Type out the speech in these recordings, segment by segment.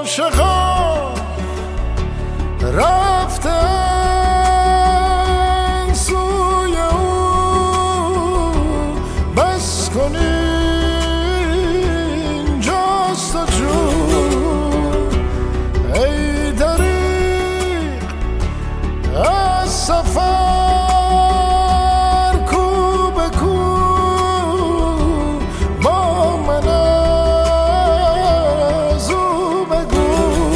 عاشقان رفتن سوی او، بس کنین جست و جون. ای دریغ از سفر کو به کو با من از او بگو.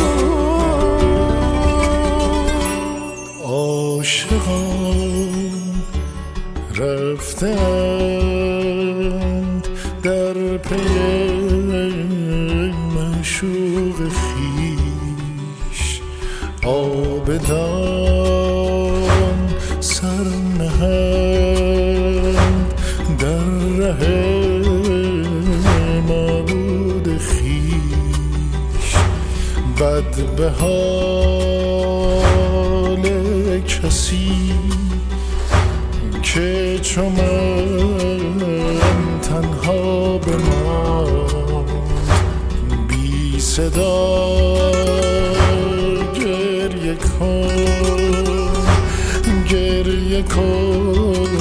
عاشقان رفتند در پی معشوق خویش، عابدان سر نهند در ره معبود خویش. بد به حال کسی که چو من تنها بماند، بی صدا گریه کن، گریه کن